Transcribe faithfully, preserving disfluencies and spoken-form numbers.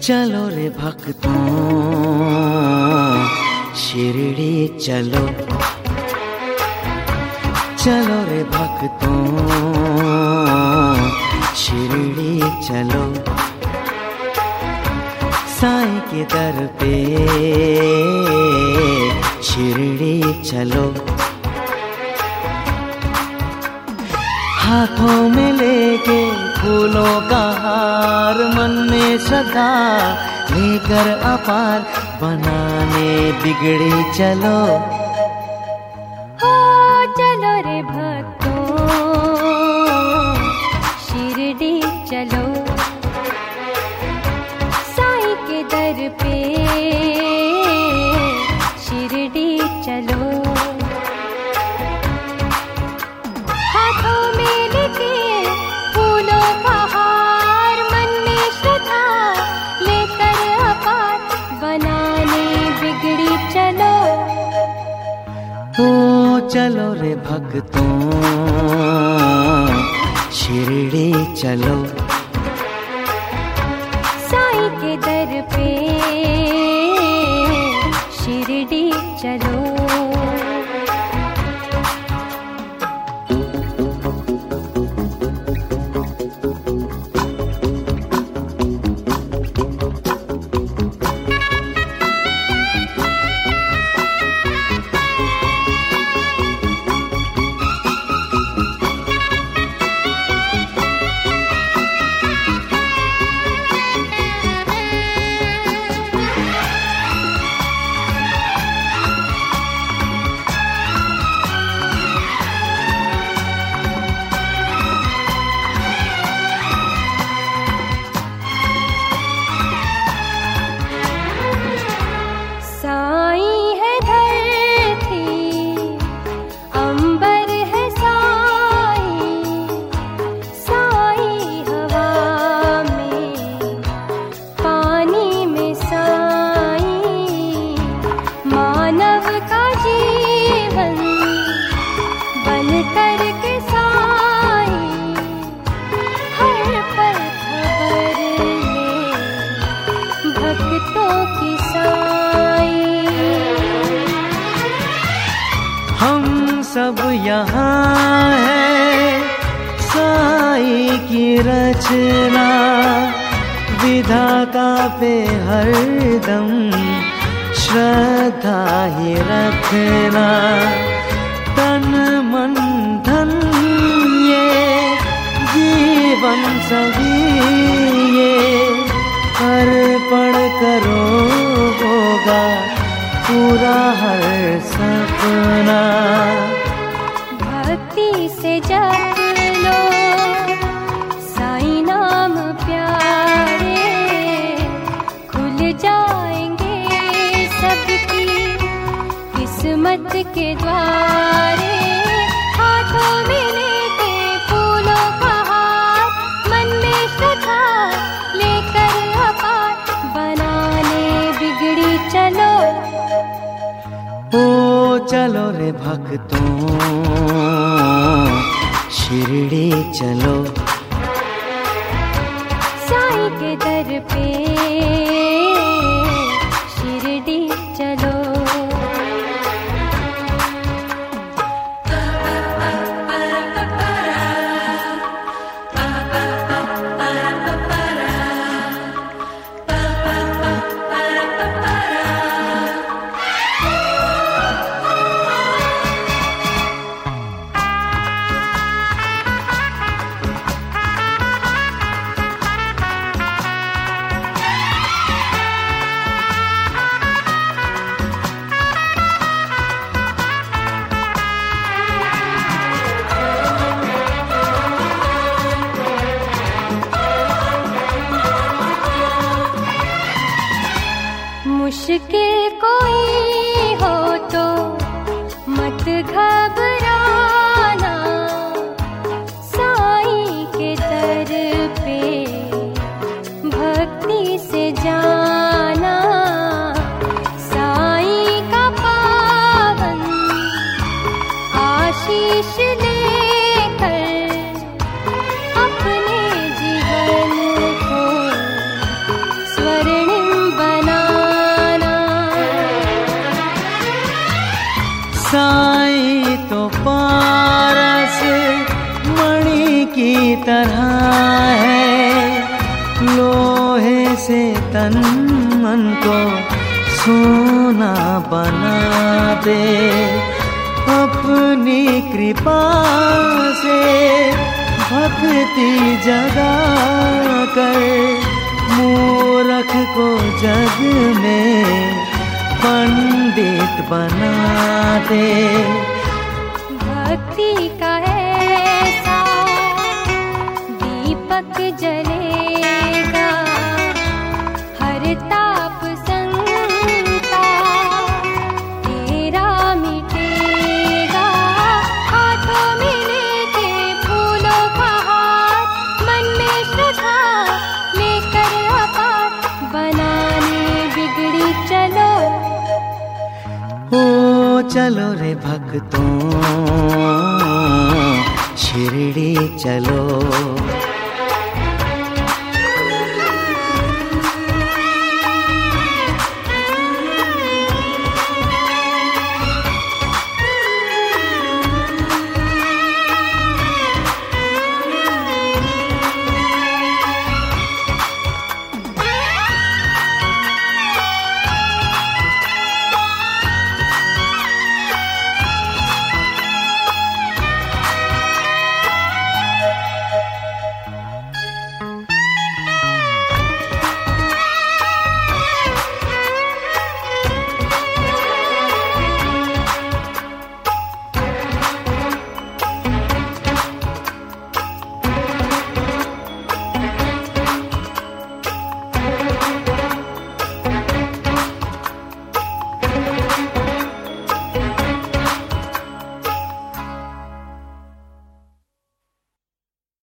चलो रे भक्तों शिरडी चलो, चलो रे भक्तों शिरडी चलो, साईं के दर पे शिरडी चलो। हाथों में लेके फूलों का हार, मन में श्रद्धा लेकर अपार बनाने बिगड़ी चलो। हो चलो रे भक्तों शिरडी चलो, साईं के दर पे शिरडी चलो। हाथों में लेके फूलों का हार, मन में श्रद्धा लेकर अपार बनाने बिगड़ी चलो। ओ चलो रे भक्तों शिरडी चलो, साईं के दर पे शिरडी चलो। हम सब यहाँ है साईं की रचना, विधाता पे हरदम श्रद्धा ही रखना। तन मन धन ये जीवन सभी ये अर्पण करो, होगा पूरा हर सपना। भक्ति से जप लो साईं नाम प्यारे, खुल जाएंगे सबकी किस्मत के द्वारे। हाथों में लेके फूलों का हार, मन में श्रद्धा लेकर अपार बनाने बिगड़ी चलो। ओ चलो रे भक्तों शिरडी चलो, साईं के दर पे शिरडी चलो। तरह है, लोहे से तन मन को सोना बना दे। अपनी कृपा से भक्ति जगा कर मूर्ख को जग में पंडित बना दे। भक्ति का ऐसा दीपक जलेगा, हर ताप संता तेरा मिटेगा। हाथों में लेके फूलों का हार, मन में श्रद्धा लेकर अपार, बनाने बिगड़ी चलो। ओ चलो रे भक्तों, शिरडी चलो।